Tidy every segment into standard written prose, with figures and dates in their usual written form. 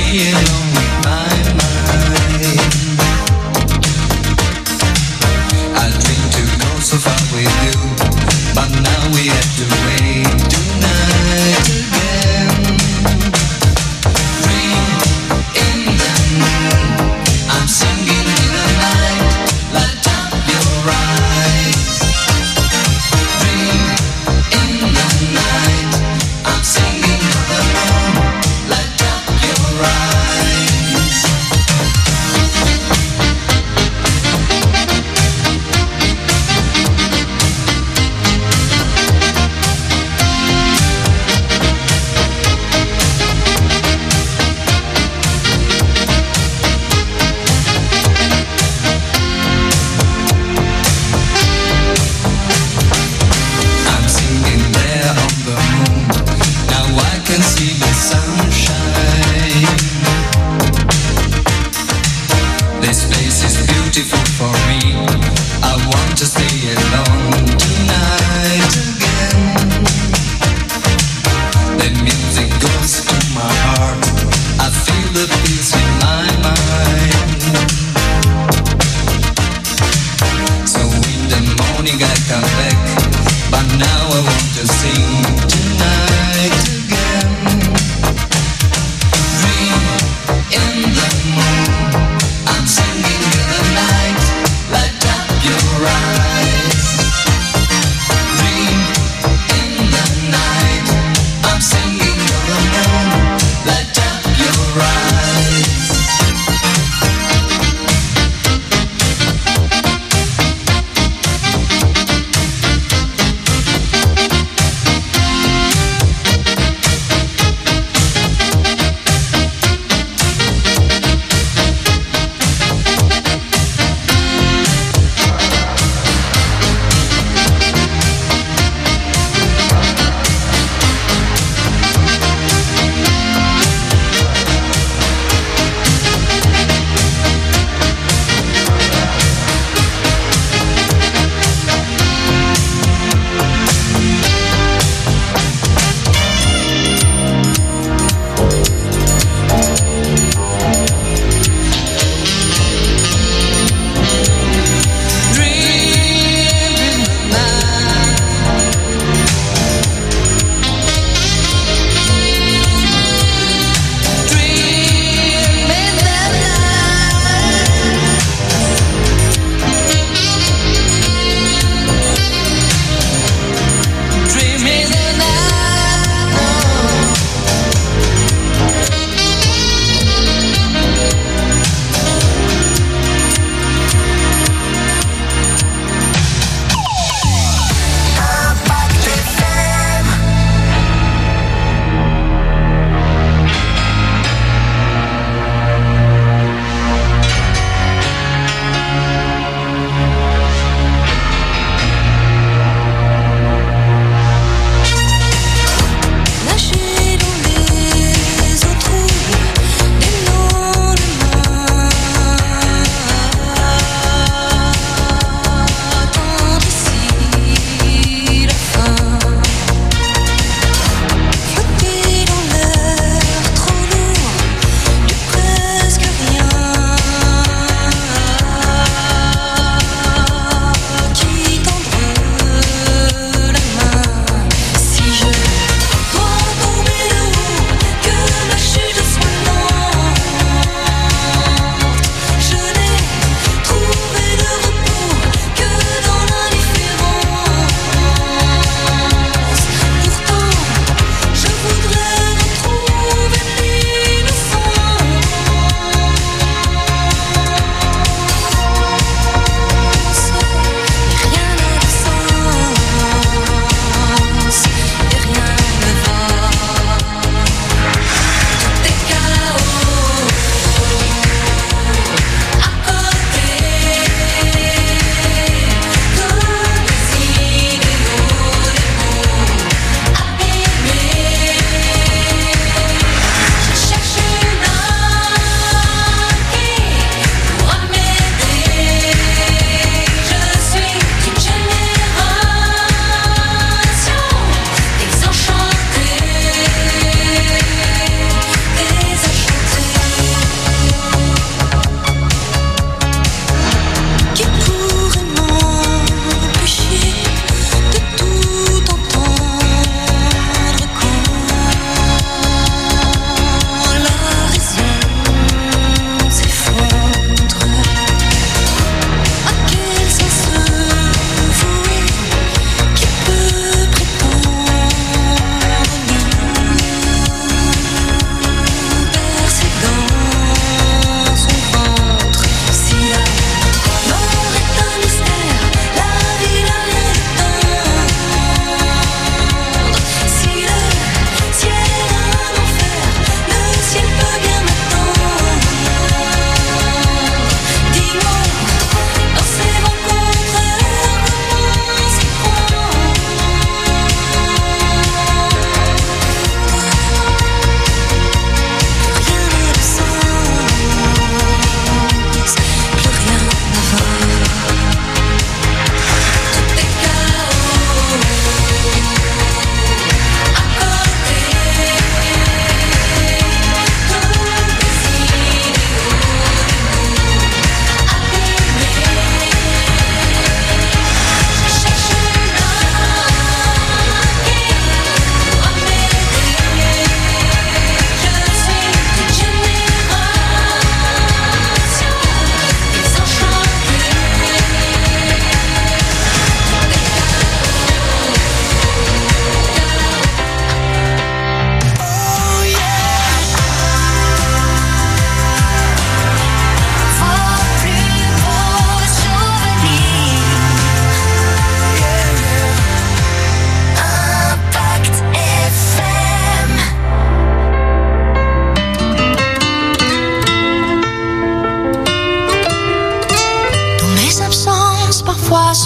stay alone with my mind. I dream to go so far with you, but now we have to wait tonight again. Dream in the moon, I'm singing in the night, light up your eyes. Dream in the night, I'm singing in the moon, light up your eyes. I'm singing there on the moon. Now I can see the sunshine. This place is beautiful for me. I want to stay alone tonight again. The music goes to my heart. I feel the peace in my mind. So in the morning I come back, but now I want to sing tonight again. Dream in the moon, I'm singing in the night,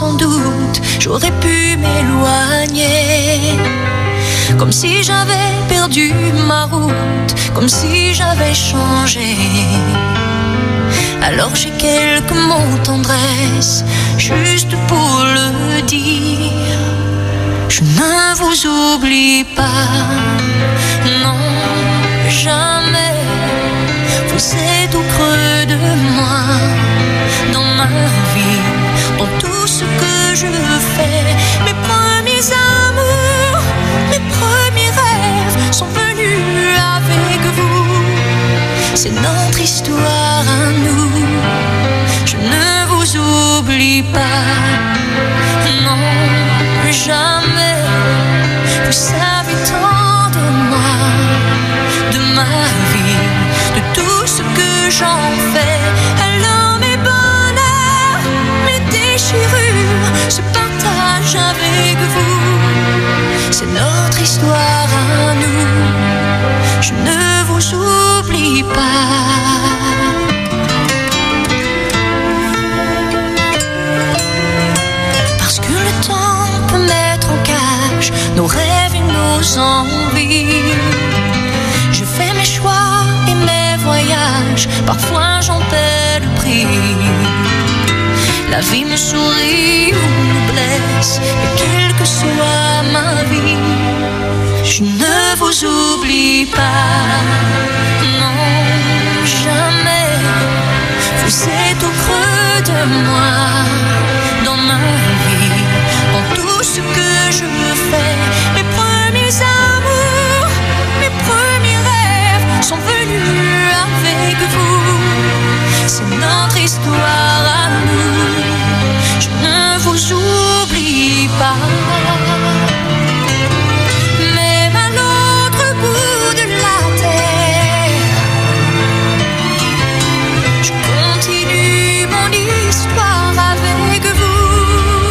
sans doute, j'aurais pu m'éloigner. Comme si j'avais perdu ma route, comme si j'avais changé. Alors j'ai quelques mots tendresse, juste pour le dire. Je ne vous oublie pas, non, jamais. Vous êtes au creux de moi, dans ma vie, dans tout ce que je fais. Mes premiers amours, mes premiers rêves sont venus avec vous. C'est notre histoire à nous. Je ne vous oublie pas, non, jamais. Vous savez tant de moi, de ma vie, de tout ce que j'en fais. Alors mes bonheurs, mes déchirures se partagent avec vous. C'est notre histoire à nous. Je ne vous oublie pas. Parce que le temps peut mettre en cage nos rêves et nos envies. Je fais mes choix et mes voyages, parfois j'en paie le prix. La vie me sourit ou me blesse, et quelle que soit ma vie, je ne vous oublie pas, non, jamais. Vous êtes au creux de moi, dans ma vie, dans tout ce que je fais. Mes premiers amours, mes premiers rêves sont venus avec vous. C'est notre histoire à nous. Je ne vous oublie pas. Même à l'autre bout de la terre, je continue mon histoire avec vous.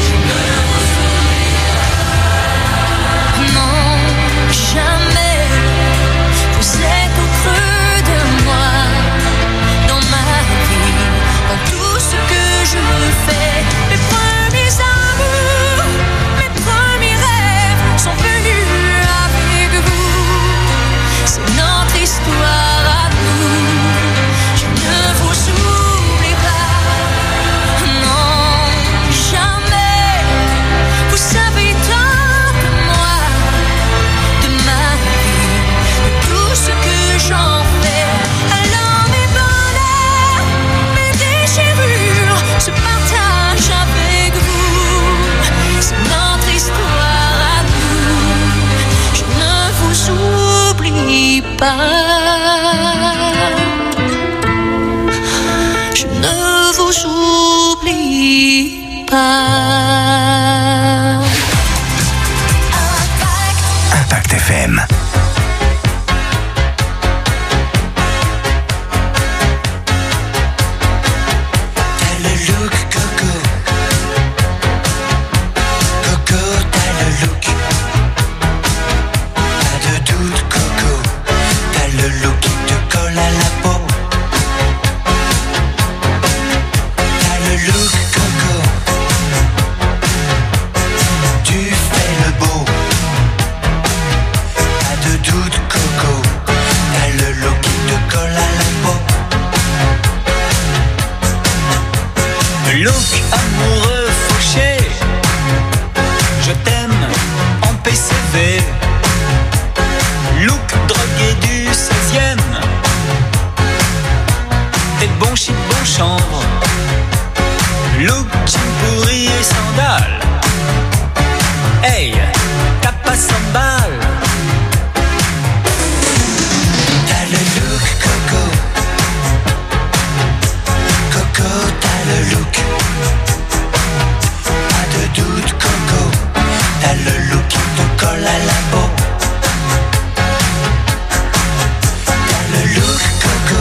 Non, jamais. Vous êtes au creux de moi, dans ma vie, dans tout ce que je fais. Mes premiers amours, mes premiers rêves sont venus avec vous. C'est notre histoire à nous. Je ne vous oublie pas, non, jamais. Vous savez tant de moi, de ma vie, de tout ce que j'en fais. Alors mes bonheurs, mes déchirures se partagent avec vous. C'est notre histoire à nous. Je ne vous oublie pas. Je ne vous oublie pas. Impact FM. T'as le look Coco. Coco, t'as le look. Pas de doute Coco. T'as le look qui te colle à la peau. T'as le look Coco. Tu fais le beau. Pas de doute Coco. T'as le look qui te colle à la peau. Look amoureux fauché, je t'aime en PCV. Look drogué du 16e, t'es bon shit, bon chanvre. Look jean pourri et sandales. Hey, t'as pas 100 balles. T'as le look Coco. Coco, t'as le look. Pas de doute Coco. T'as le look qui te colle à la peau. T'as le look Coco.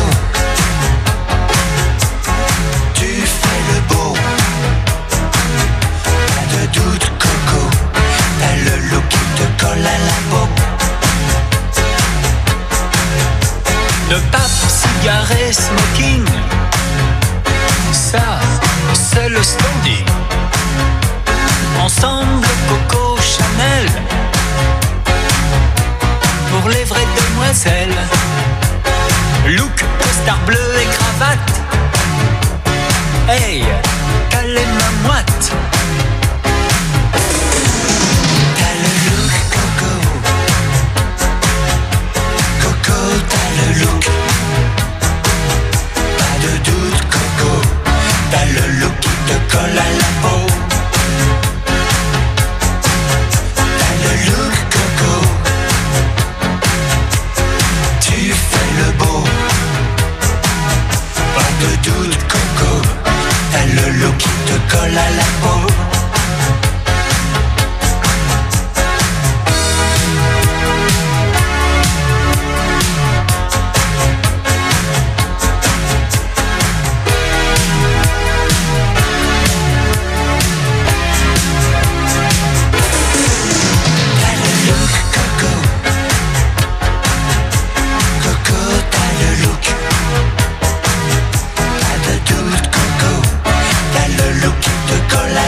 Tu fais le beau. Pas de doute Coco. T'as le look qui te colle à la peau. De pape, cigarette, smoking, ça, c'est le standing. Look, costard bleu et cravate. Hey, quelle est ma moite? T'as le look Coco. Coco, t'as le look. Pas de doute Coco. T'as le look qui te colle à la peau. T'as le look Coco. Tu fais le beau. Pas de doute Coco. T'as le look qui te colle à la peau. Colle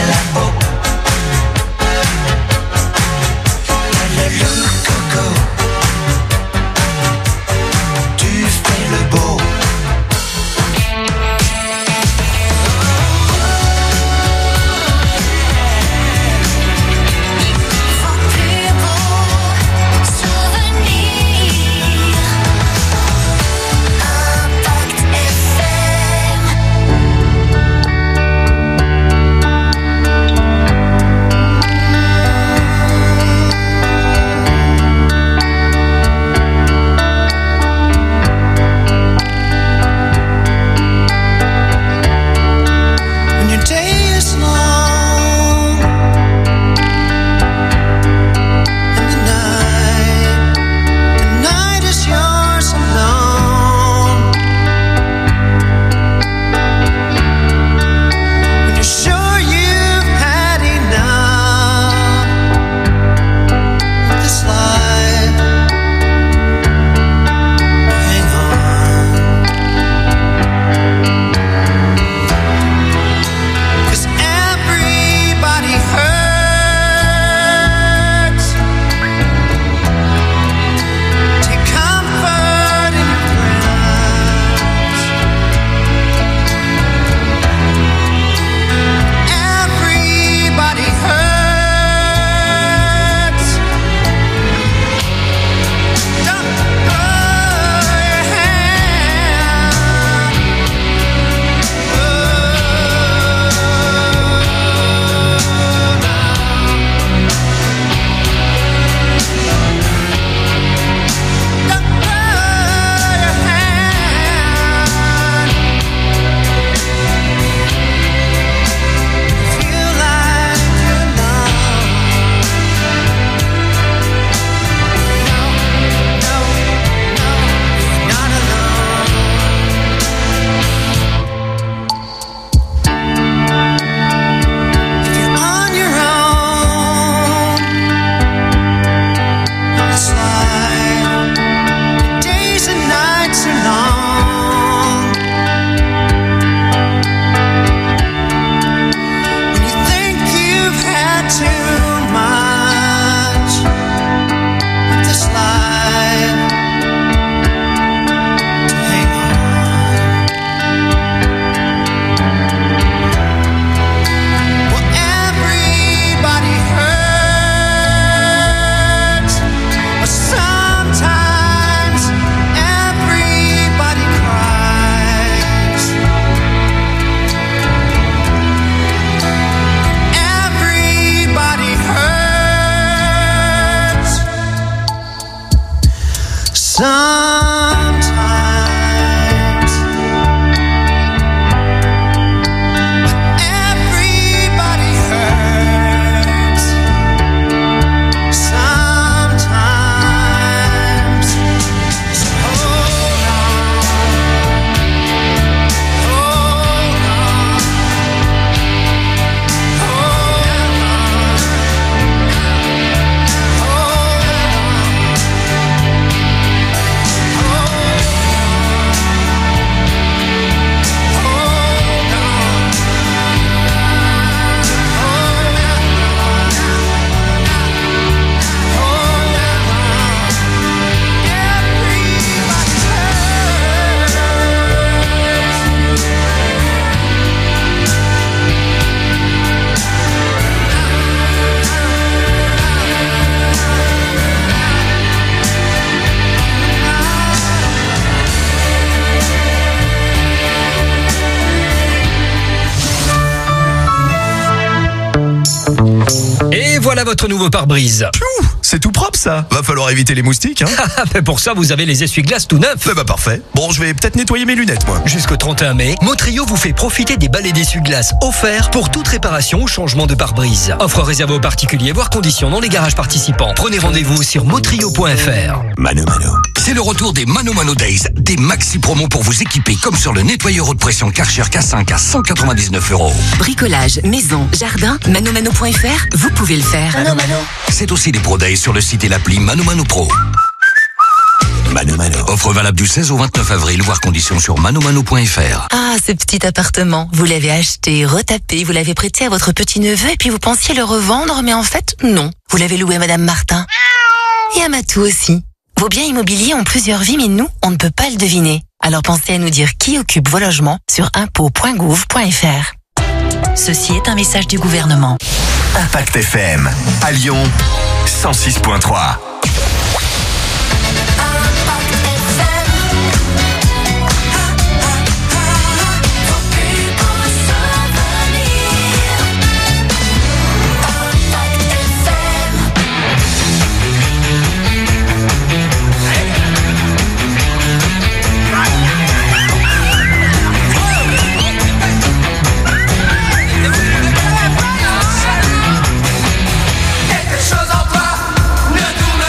voilà votre nouveau pare-brise. Pfiou, c'est tout propre ça. Va falloir éviter les moustiques, hein. Mais pour ça, vous avez les essuie-glaces tout neufs. Bah parfait. Bon, je vais peut-être nettoyer mes lunettes, moi. Jusqu'au 31 mai, Motrio vous fait profiter des balais d'essuie-glaces offerts pour toute réparation ou changement de pare-brise. Offre réservée aux particuliers, voire conditions dans les garages participants. Prenez rendez-vous sur motrio.fr. Mano Mano. C'est le retour des Mano Mano Days, des maxi promos pour vous équiper comme sur le nettoyeur haute pression Karcher K5 à 199 €. Bricolage, maison, jardin, manomano.fr, vous pouvez le faire. C'est aussi des Pro Days sur le site et l'appli Mano Mano Pro. Mano Mano. Offre valable du 16 au 29 avril, voire conditions sur manomano.fr. Ah, ce petit appartement, vous l'avez acheté, retapé, vous l'avez prêté à votre petit-neveu et puis vous pensiez le revendre, mais en fait, non. Vous l'avez loué à Madame Martin. Et à Matou aussi. Vos biens immobiliers ont plusieurs vies, mais nous, on ne peut pas le deviner. Alors pensez à nous dire qui occupe vos logements sur impôts.gouv.fr. Ceci est un message du gouvernement. Impact FM, à Lyon, 106.3. Quelque chose en toi ne tourne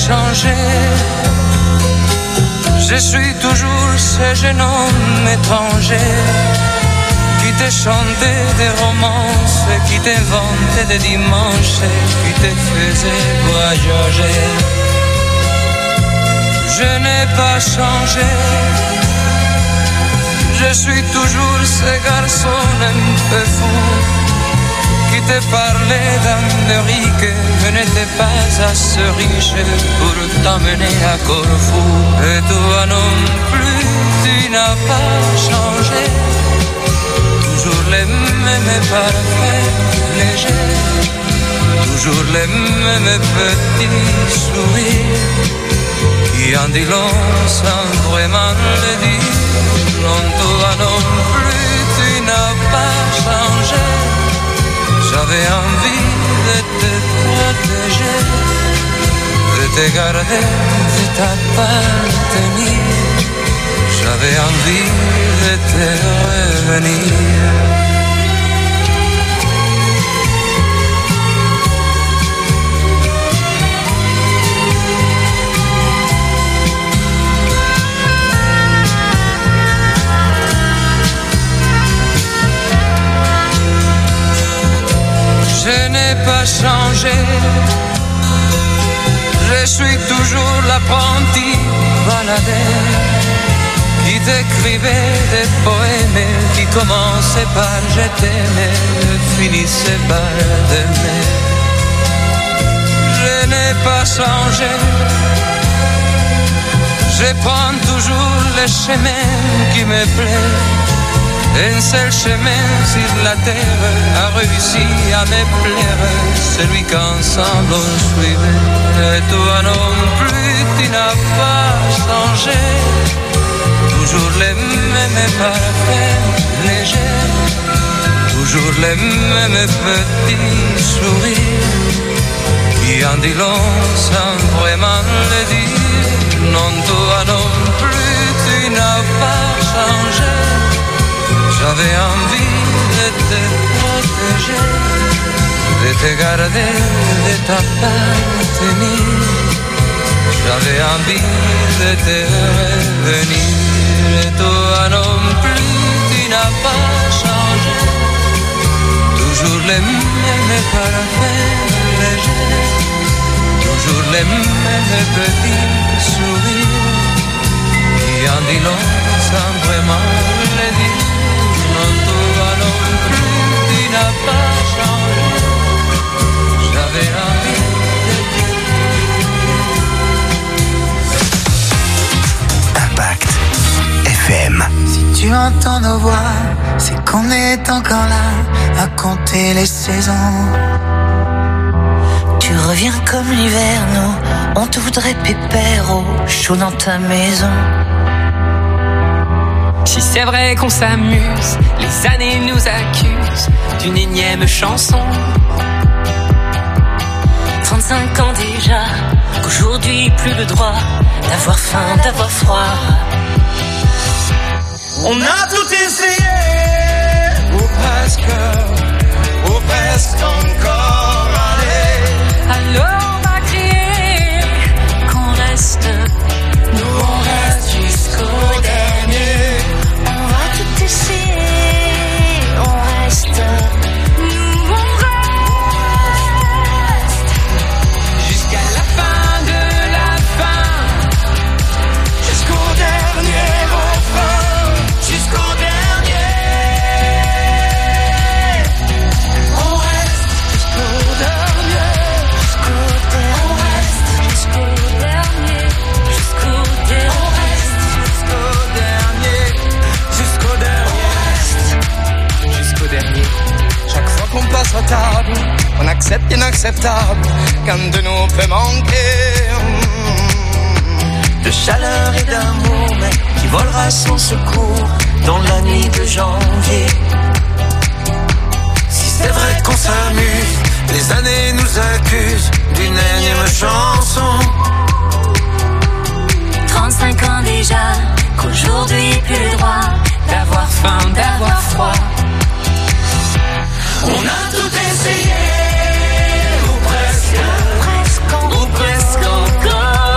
changé. Je suis toujours ce jeune homme étranger qui te chantait des romances, qui t'inventait des dimanches, qui te faisait voyager. Je n'ai pas changé. Je suis toujours ce garçon un peu fou qui te parlait d'Amérique, mais n'était pas assez riche pour t'emmener à Corfou. Et toi non plus, tu n'as pas changé. Toujours les mêmes parfaits légers, toujours les mêmes petits sourires qui en dit long sans vraiment le dire. Non, toi non plus, tu n'as pas changé. J'avais envie de te protéger, de te garder, de t'appartenir. J'avais envie de te revenir. Je n'ai pas changé. Je suis toujours l'apprenti baladeur qui t'écrivait des poèmes qui commençaient par je t'aimais, finissaient par t'aimer. Je n'ai pas changé. Je prends toujours le chemin qui me plaît. Un seul chemin sur la terre a réussi à me plaire, celui qu'ensemble on suivait. Et toi non plus, tu n'as pas changé. Toujours les mêmes parfaits légers, toujours les mêmes petits sourires qui en dit long sans vraiment le dire. Non, toi non plus, tu n'as pas changé. J'avais envie de te protéger, de te garder, de t'appartenir. J'avais envie de te revenir. Et toi non plus, tu n'as pas changé. Toujours les mêmes parfaits légers, toujours les mêmes petits sourires qui en dit long sans vraiment le dire. Non, toi non plus, tu n'as pas changé. J'avais envie de te... Impact FM. Si tu entends nos voix, c'est qu'on est encore là à compter les saisons. Tu reviens comme l'hiver, nous, on te voudrait pépère au chaud dans ta maison. Si c'est vrai qu'on s'amuse, les années nous accusent d'une énième chanson. 35 ans déjà, qu'aujourd'hui plus le droit d'avoir faim, d'avoir froid. On a tout essayé, ou presque encore, allez. Alors on va crier qu'on reste, nous on reste jusqu'au dernier. On va tout essayer, on reste, nous on reste jusqu'à la fin de la fin, jusqu'au dernier refrain, jusqu'au dernier. on reste jusqu'au dernier, jusqu'au dernier, jusqu'au dernier, jusqu'au dernier, on reste Jusqu'au dernier, jusqu'au dernier, jusqu'au dernier. Chaque fois qu'on passe à table, on accepte l'inacceptable quand de nous peut manquer. De chaleur et d'amour, mais qui volera sans secours dans la nuit de janvier. Si c'est vrai qu'on s'amuse, les années nous accusent d'une énième chanson. 35 ans déjà, qu'aujourd'hui plus le droit d'avoir faim, d'avoir froid. On a tout essayé, ou presque, Presque ou presque encore.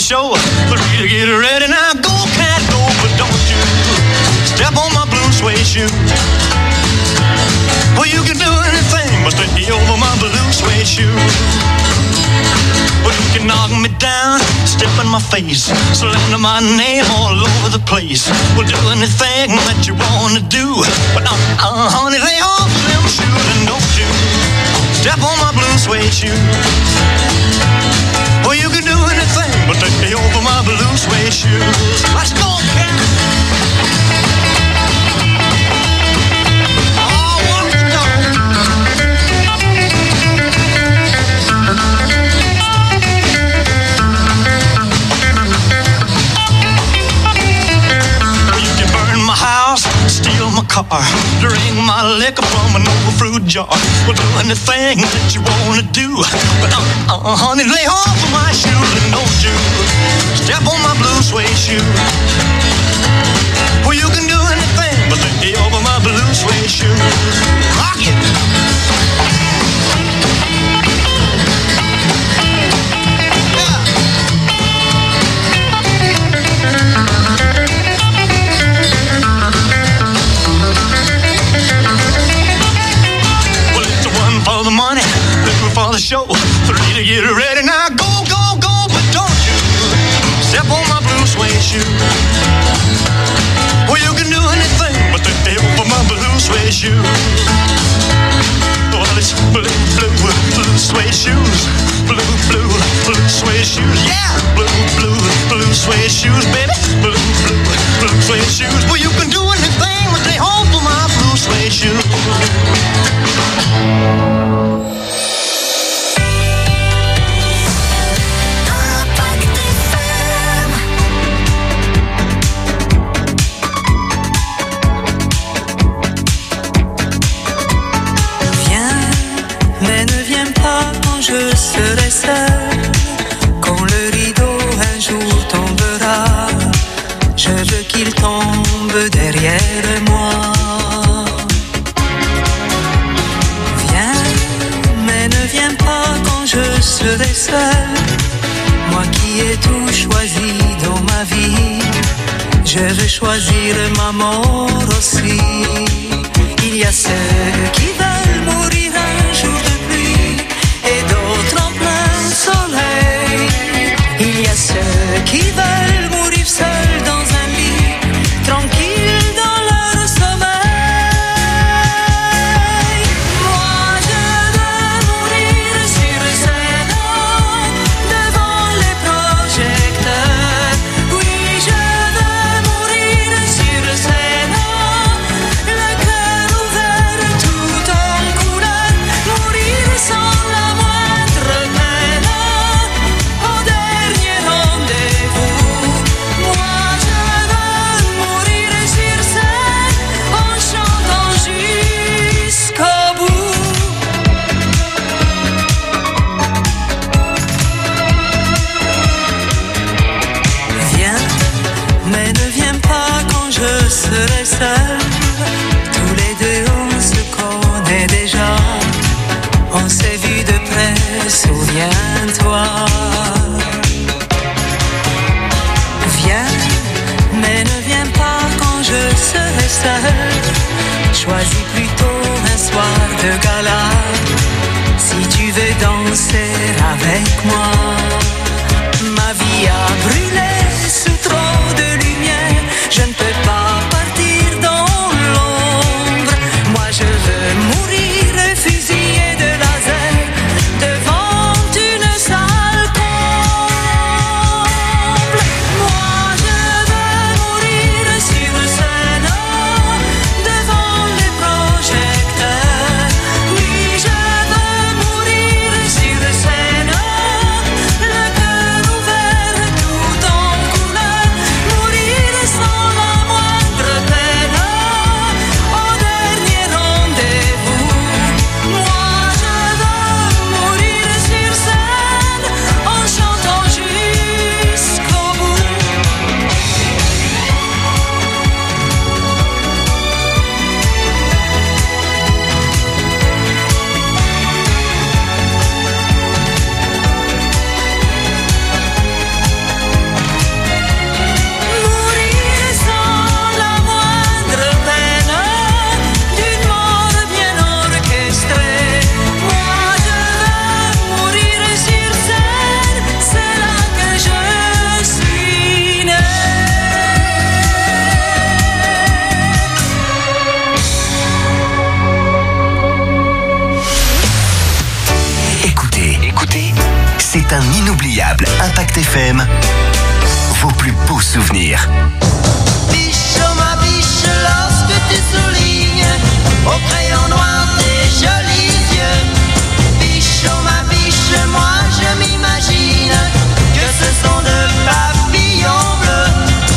show. Three to get ready now. Go, cat, go, but don't you step on my blue suede shoe. Well, you can do anything but stay over my blue suede shoe. Well, you can knock me down, step in my face, slander my name all over the place. Well, do anything that you wanna do, but honey, lay off them shoes and don't you step on my blue suede shoe. Well, you can do anything but stay over my blue suede shoes. Let's go, cat. Steal my car, drink my liquor from an old fruit jar. Well, do anything that you wanna do, but honey, lay off of my shoes and don't you step on my blue suede shoe. Well, you can do anything but lay over my blue suede shoes. Rock it. For the money, two for the show, three to get ready now. Go, go, go, but don't you step on my blue suede shoe. Well, you can do anything but stay over my blue suede shoe. Well, it's blue, blue, blue suede shoes, blue, blue, blue suede shoes, yeah, blue, blue, blue suede shoes, baby, blue, blue, blue suede shoes. Well, you can do anything but stay home for my blue suede shoes. Je serai seule quand le rideau un jour tombera. Je veux qu'il tombe derrière moi. Viens, mais ne viens pas quand je serai seule. Moi qui ai tout choisi dans ma vie, je veux choisir ma mort aussi. Il y a ceux qui veulent mourir un jour de pluie et d'autres en plein soleil. Il y a ceux qui veulent mourir seuls dans un lit, tranquilles dans leur sommeil. Moi je veux mourir sur scène, devant les projecteurs. Oui, je veux mourir sur scène, le cœur ouvert tout en couleur. Mourir sans la moindre peine, au dernier rendez-vous. Moi je veux mourir sur scène, en chantant jusqu'au bout. Viens, mais ne viens pas quand je serai seule. Tous les deux on se connaît déjà, on s'est vu de près, souviens-toi. Viens, mais ne viens pas quand je serai seule. Choisis plutôt un soir de gala, si tu veux danser avec moi. Ma vie a brûlé sous trop de lumière, je ne peux pas partir dans l'ombre. Moi je veux mourir fusillé de laser devant une salle comble. Moi je veux mourir sur scène, devant les projecteurs. Oui, je veux mourir sur scène, c'est un inoubliable. Impact FM, vos plus beaux souvenirs. Biche, oh ma biche, lorsque tu soulignes au crayon noir tes jolis yeux. Biche, oh ma biche, moi je m'imagine que ce sont de papillons bleus.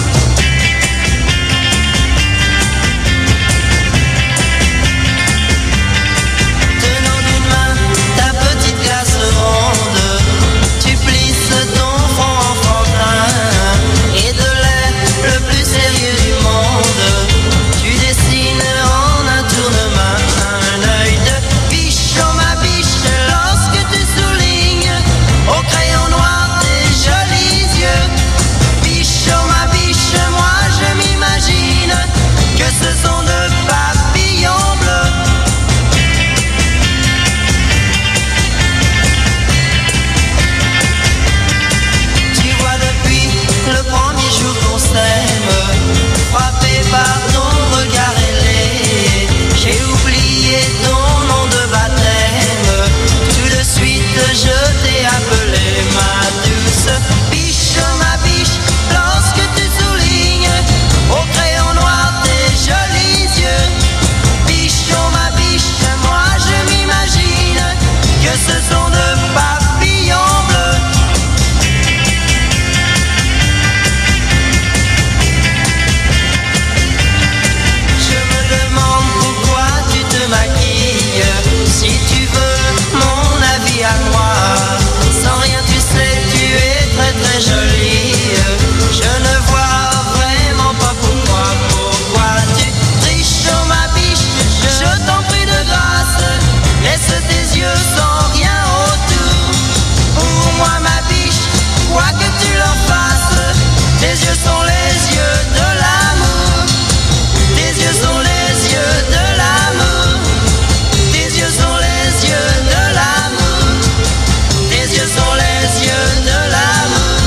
Tenant d'une main ta petite glace ronde, tu plisses ton front enfantin et de l'air le plus sérieux du monde, tu dessines en un tournement un œil de biche, oh ma biche, lorsque tu soulignes au crayon noir tes jolis yeux. Biche, oh ma biche, moi je m'imagine que ce sont de papillons bleus. Tu vois depuis le premier jour qu'on s'aime, frappé par ton regard ailé, j'ai oublié ton nom de baptême. Tout de suite je t'ai appelé ma douce biche, oh ma biche, lorsque tu soulignes au crayon noir tes jolis yeux. Biche, oh ma biche, moi je m'imagine que ce sont de papillons bleus. Je me demande pourquoi tu te maquilles. Si tu veux mon avis à moi, sans rien tu sais, tu es très très jolie. Je ne vois vraiment pas pourquoi tu triches, oh ma biche. Je t'en prie de grâce, laisse tes yeux sans rien autour. Pour moi ma biche, quoi que tu leur fasses, tes yeux sont les yeux de l'amour. Tes yeux sont les yeux de l'amour. Tes yeux sont les yeux de l'amour. Tes yeux sont les yeux de l'amour.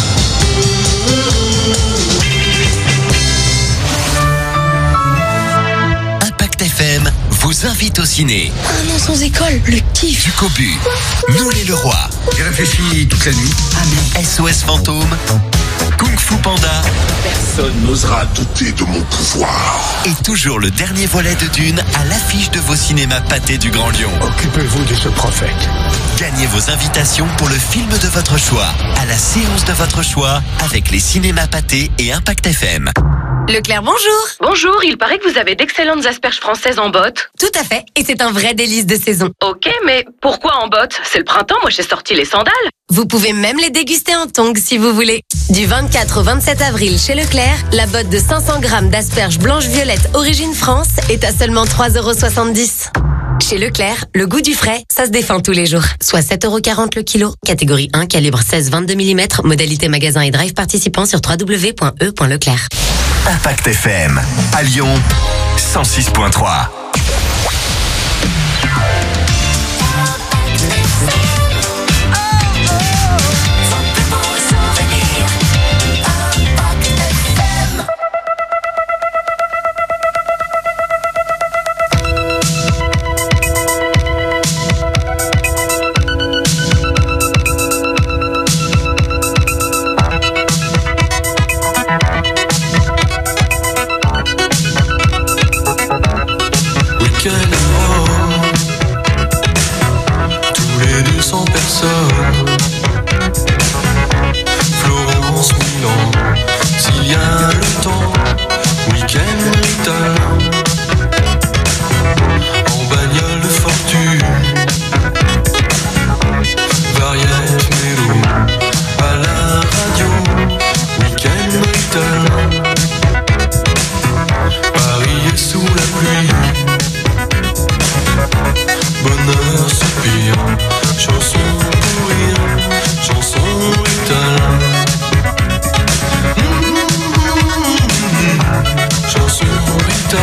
Impact FM vous invite au ciné. Un an sans école, le kiff. Du Cobu, Nous les Leroy. J'ai réfléchi toute la nuit. SOS Fantôme, Kung Fu Panda. Personne n'osera douter de mon pouvoir. Et toujours le dernier volet de Dune à l'affiche de vos cinémas pâtés du Grand Lyon. Occupez-vous de ce prophète. Gagnez vos invitations pour le film de votre choix, à la séance de votre choix, avec les cinémas pâtés et Impact FM. Leclerc, bonjour. Bonjour, il paraît que vous avez d'excellentes asperges françaises en botte. Tout à fait, et c'est un vrai délice de saison. Ok, mais pourquoi en botte? C'est le printemps, moi j'ai sorti les sandales. Vous pouvez même les déguster en tongs si vous voulez. Du 24 au 27 avril chez Leclerc, la botte de 500 grammes d'asperges blanches-violettes origine France est à seulement 3,70 €. Chez Leclerc, le goût du frais, ça se défend tous les jours. Soit 7,40 € le kilo. Catégorie 1, calibre 16-22 mm. Modalité magasin et drive participant sur www.e.leclerc. Impact FM, à Lyon, 106.3. Tous les 200 personnes. Florence, Milan, s'il y a le temps. Week-end, Rital. En bagnole de fortune. Variette, Mélo. À la radio. Week-end, Rital. Paris est sous la pluie. Bonheur, soupir, chanson pour rire, chanson Rital. Chanson Rital.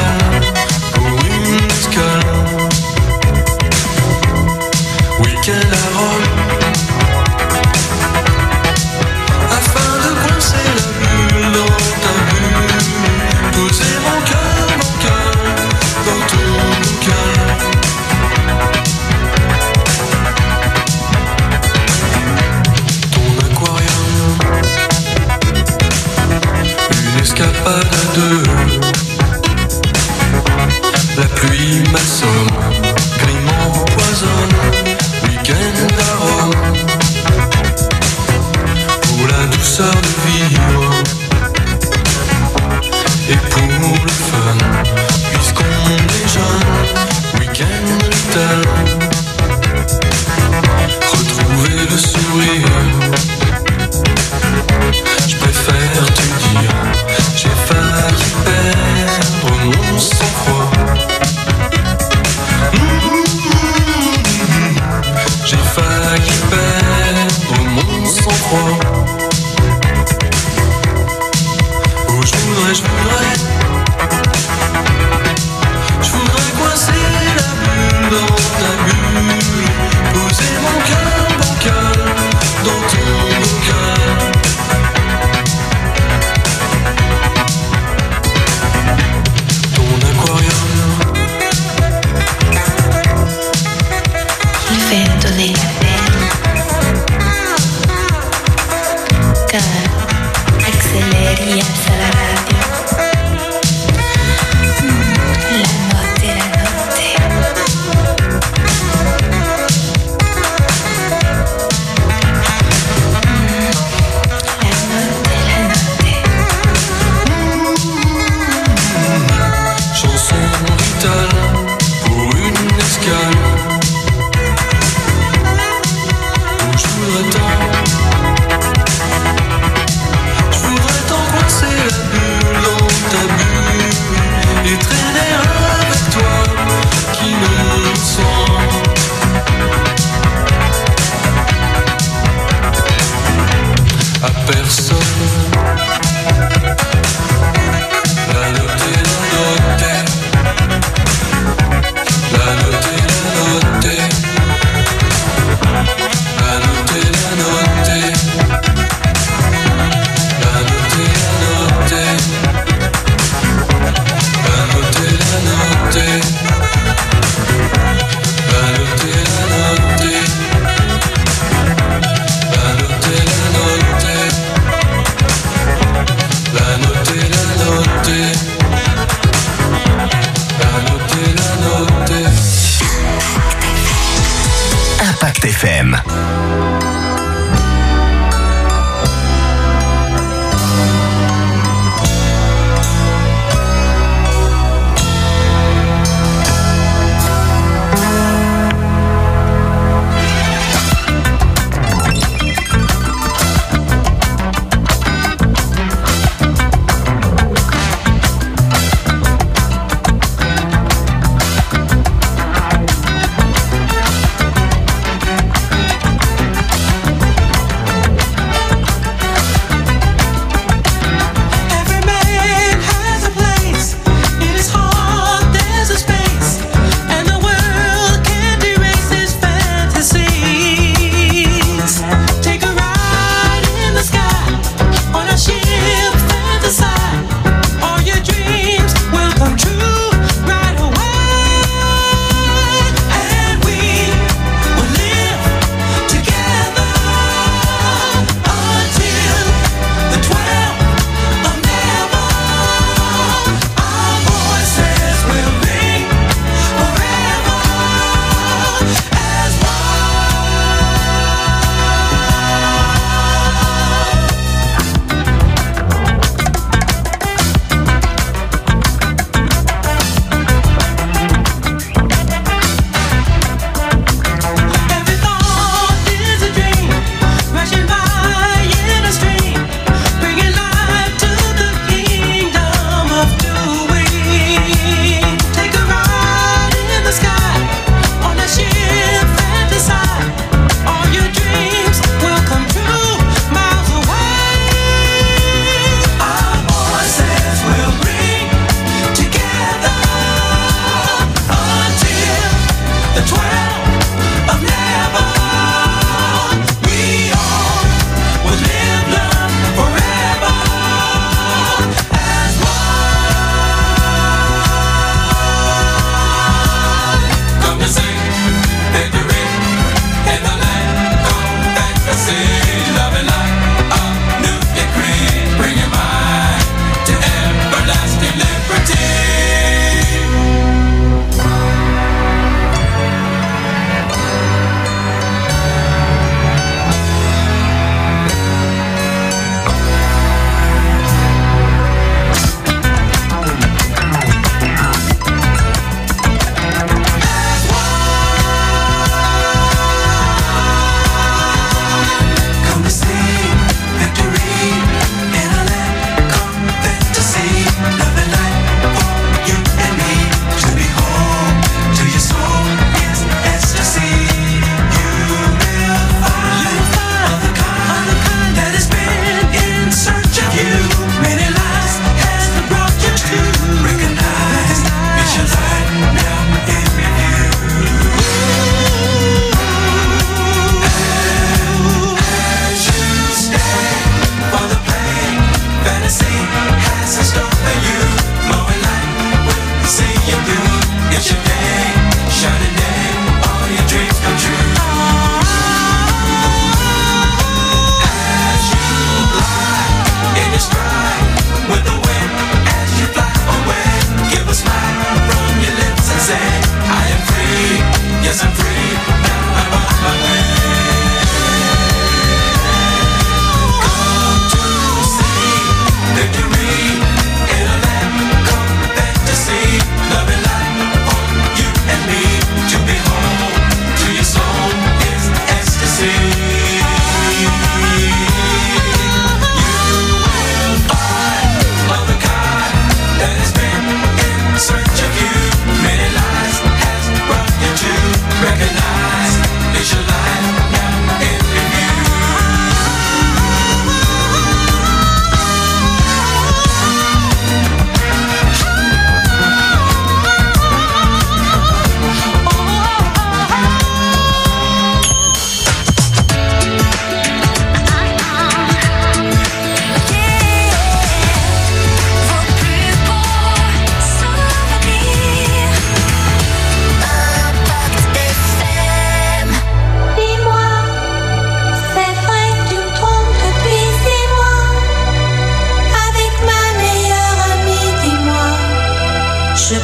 FM.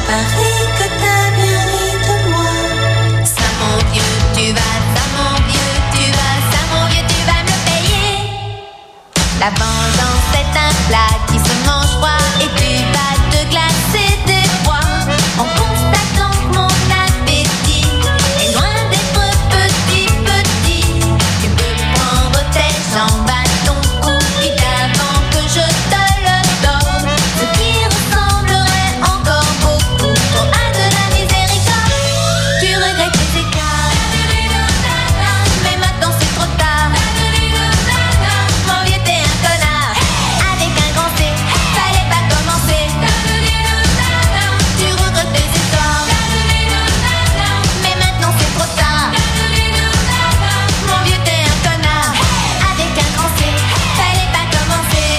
parie que t'as bien ri de moi. Ça mon vieux, tu vas, ça mon vieux. La vengeance est un plat qui se mange froid et tu vas te glacer d'effroi en constatant que mon appétit est loin d'être petit, petit. Tu peux prendre tes jambes à ton cou vite avant que je te le donne. Ce qui ressemblerait encore beaucoup trop à de la miséricorde. Tu regrettes tes écarts, mais maintenant c'est trop tard. Mon vieux t'es un connard, avec un grand C, fallait pas commencer. Tu regrettes tes efforts, mais maintenant c'est trop tard. Mon vieux t'es un connard, avec un grand C, fallait pas commencer.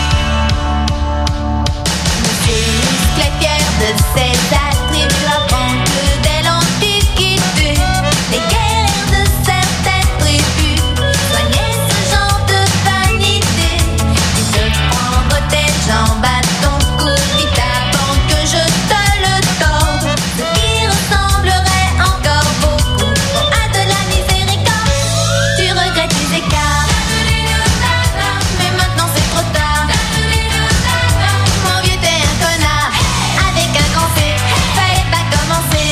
Monsieur Muscle est fier de ses attributs avant que dès l'Antiquité, les guerres de certaines tribus soignaient ce genre de vanité. Tu peux prendre tes jambes à ton cou vite avant que je te le torde. Ce qui ressemblerait encore beaucoup trop à de la miséricorde. Tu regrettes tes écarts, mais maintenant c'est trop tard. Mon vieux t'es un connard, avec un grand C, fallait pas commencer.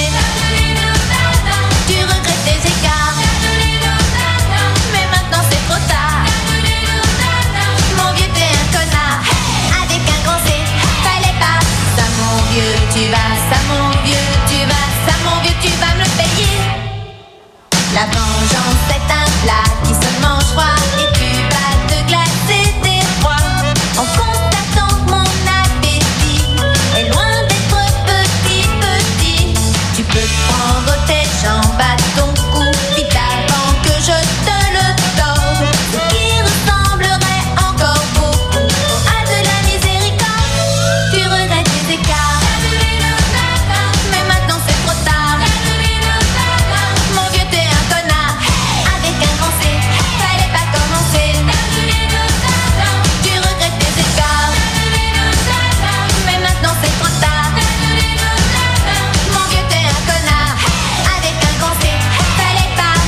Tu regrettes tes écarts, mais maintenant c'est trop tard. Mon vieux t'es un connard, avec un grand C, fallait pas. Ça mon vieux tu vas, ça mon vieux tu vas, ça mon vieux tu vas me le payer. La vengeance est un plat qui se mange froid et tu vas te glacer d'effroi en constatant que mon appétit est loin d'être petit, petit. Tu peux prendre tes jambes à ton cou vite avant que je te le torde. Ce qui ressemblerait encore beaucoup trop à de la miséricorde. Tu regrettes tes écarts, mais maintenant c'est trop tard. Mon vieux t'es un connard, avec un grand C, fallait pas commencer. Tu regrettes tes écarts, mais maintenant c'est trop tard. Mon vieux t'es un connard, avec un grand C, fallait pas.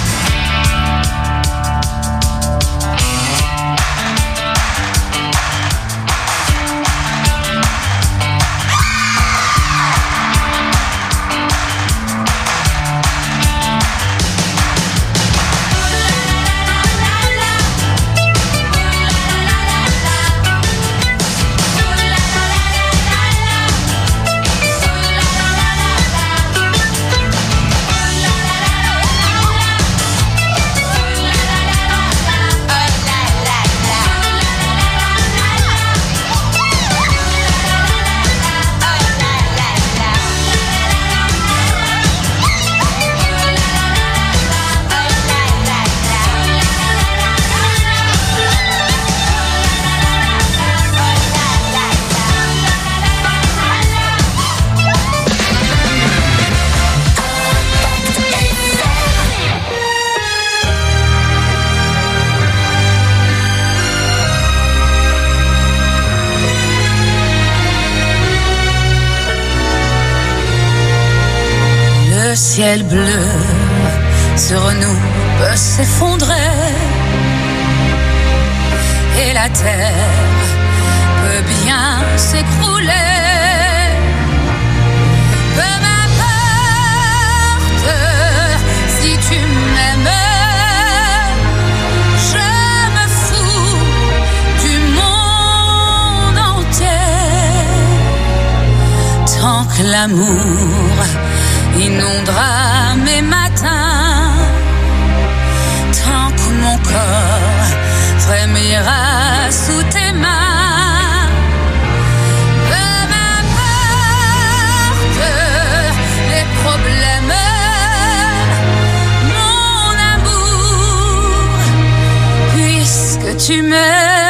Le ciel bleu sur nous peut s'effondrer et la terre peut bien s'écrouler. Peu m'importe si tu m'aimes, je me fous du monde entier. Tant que l'amour inondera mes matins, tant que mon corps frémira sous tes mains. Peu m'importe les problèmes, mon amour, puisque tu m'aimes.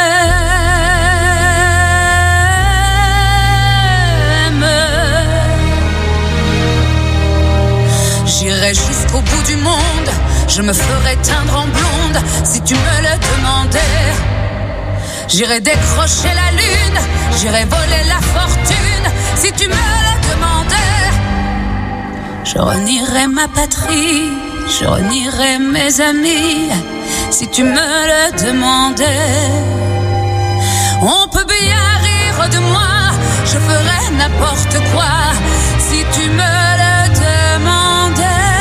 J'irai jusqu'au bout du monde, je me ferai teindre en blonde si tu me le demandais. J'irai décrocher la lune, j'irai voler la fortune si tu me le demandais. Je renierai ma patrie, je renierai mes amis si tu me le demandais. de moi, je ferais n'importe quoi si tu me le demandais.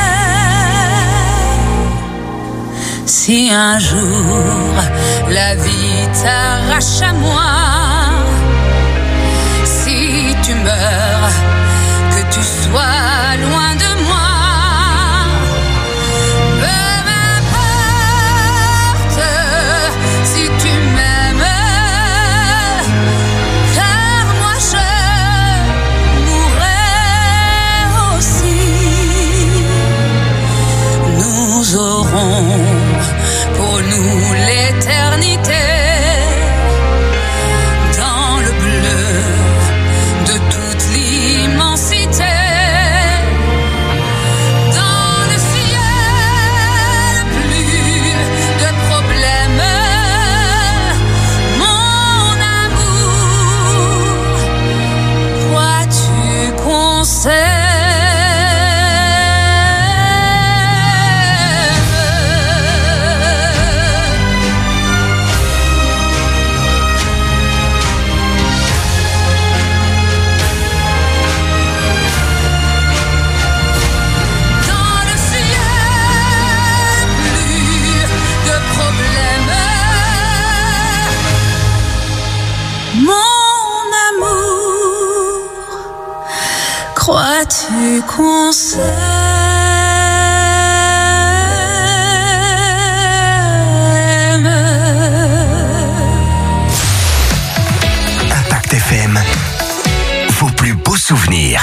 Si un jour la vie t'arrache à moi, si tu meurs, que tu sois loin de moi. Nous aurons pour nous l'éternité dans le bleu de toute l'immensité. Dans le ciel, plus de problèmes. Mon amour, crois-tu qu'on sait? Crois-tu qu'on s'aime? Impact FM, vos plus beaux souvenirs.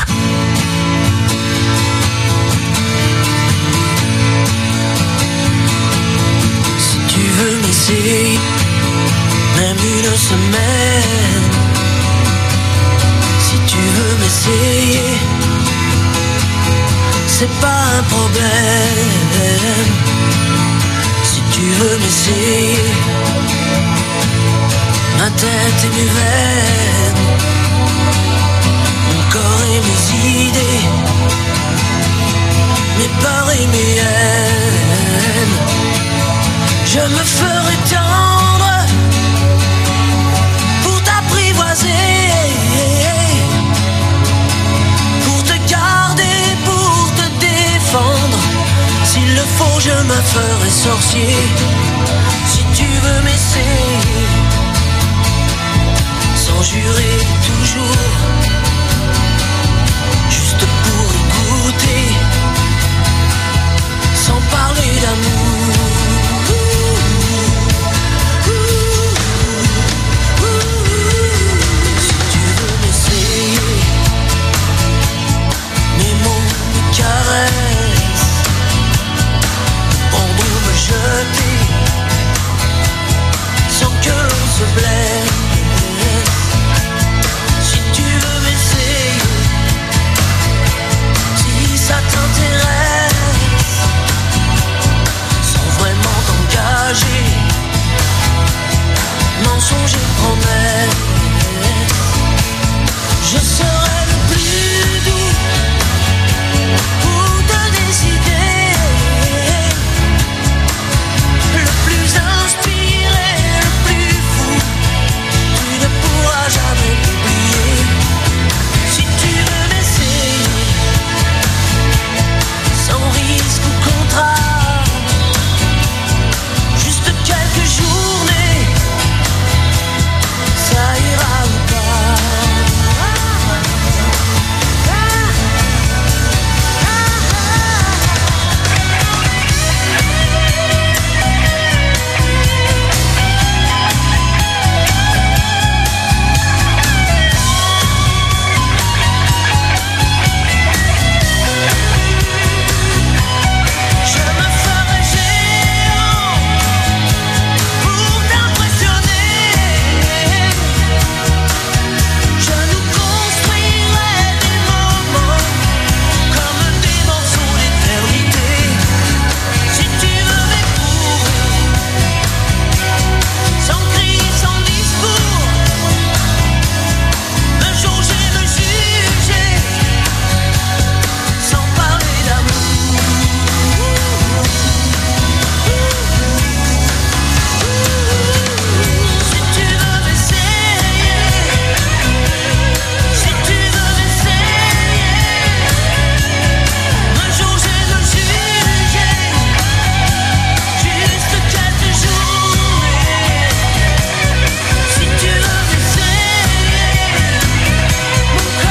Si tu veux m'essayer, même une semaine. Si tu veux m'essayer, c'est pas un problème. Si tu veux m'essayer, ma tête et mes veines, mon corps et mes idées, mes peurs et mes haines, je me ferai tendre pour t'apprivoiser, pour te garder, pour te défendre. S'il le faut, je me ferai sorcier. Si tu veux m'essayer, sans jurer toujours